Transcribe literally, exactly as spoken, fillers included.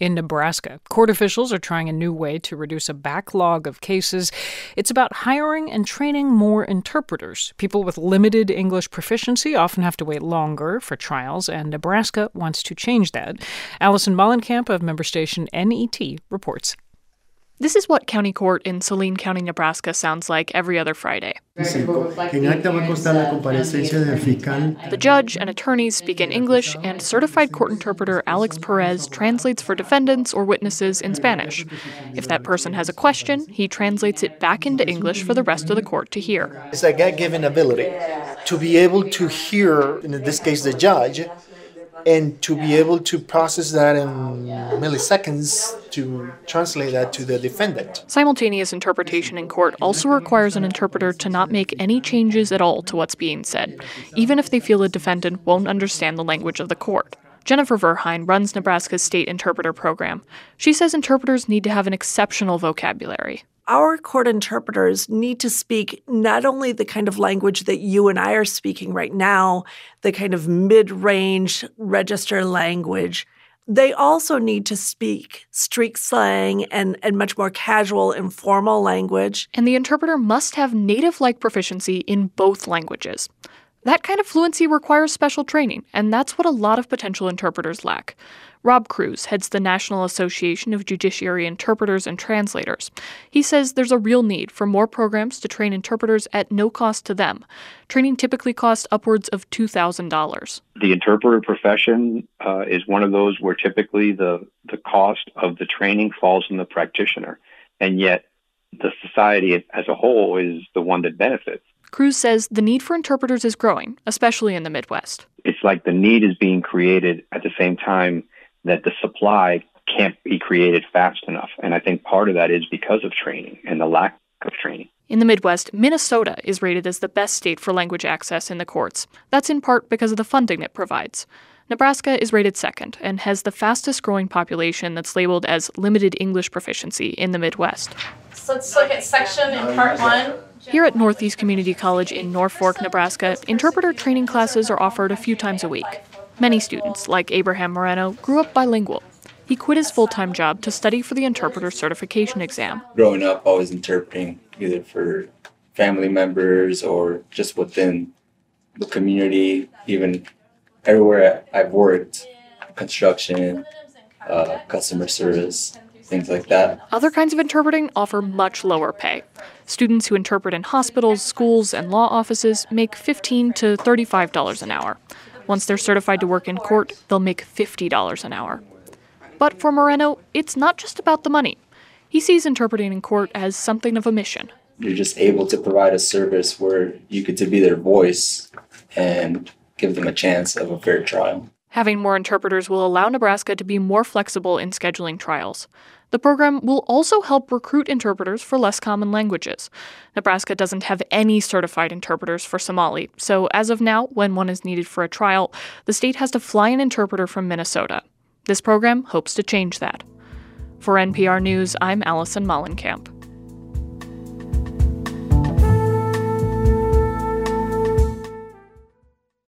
In Nebraska, court officials are trying a new way to reduce a backlog of cases. It's about hiring and training more interpreters. People with limited English proficiency often have to wait longer for trials, and Nebraska wants to change that. Allison Mollenkamp of member station N E T reports. This is what county court in Saline County, Nebraska sounds like every other Friday. The judge and attorneys speak in English, and certified court interpreter Alex Perez translates for defendants or witnesses in Spanish. If that person has a question, he translates it back into English for the rest of the court to hear. It's a God-given ability to be able to hear, in this case, the judge, and to be able to process that in milliseconds to translate that to the defendant. Simultaneous interpretation in court also requires an interpreter to not make any changes at all to what's being said, even if they feel a defendant won't understand the language of the court. Jennifer Verheyen runs Nebraska's state interpreter program. She says interpreters need to have an exceptional vocabulary. Our court interpreters need to speak not only the kind of language that you and I are speaking right now, the kind of mid-range register language. They also need to speak street slang and, and much more casual, informal language. And the interpreter must have native-like proficiency in both languages. That kind of fluency requires special training, and that's what a lot of potential interpreters lack. Rob Cruz heads the National Association of Judiciary Interpreters and Translators. He says there's a real need for more programs to train interpreters at no cost to them. Training typically costs upwards of two thousand dollars. The interpreter profession uh, is one of those where typically the, the cost of the training falls on the practitioner, and yet the society as a whole is the one that benefits. Cruz says the need for interpreters is growing, especially in the Midwest. It's like the need is being created at the same time that the supply can't be created fast enough. And I think part of that is because of training and the lack of training. In the Midwest, Minnesota is rated as the best state for language access in the courts. That's in part because of the funding it provides. Nebraska is rated second and has the fastest growing population that's labeled as limited English proficiency in the Midwest. So let's look at section in part one. Here at Northeast Community College in Norfolk, Nebraska, interpreter training classes are offered a few times a week. Many students, like Abraham Moreno, grew up bilingual. He quit his full-time job to study for the interpreter certification exam. Growing up, always interpreting either for family members or just within the community, even everywhere I've worked, construction, uh, customer service, things like that. Other kinds of interpreting offer much lower pay. Students who interpret in hospitals, schools, and law offices make fifteen to thirty-five dollars an hour. Once they're certified to work in court, they'll make fifty dollars an hour. But for Moreno, it's not just about the money. He sees interpreting in court as something of a mission. You're just able to provide a service where you get to be their voice and give them a chance of a fair trial. Having more interpreters will allow Nebraska to be more flexible in scheduling trials. The program will also help recruit interpreters for less common languages. Nebraska doesn't have any certified interpreters for Somali, so as of now, when one is needed for a trial, the state has to fly an interpreter from Minnesota. This program hopes to change that. For N P R News, I'm Allison Mollenkamp.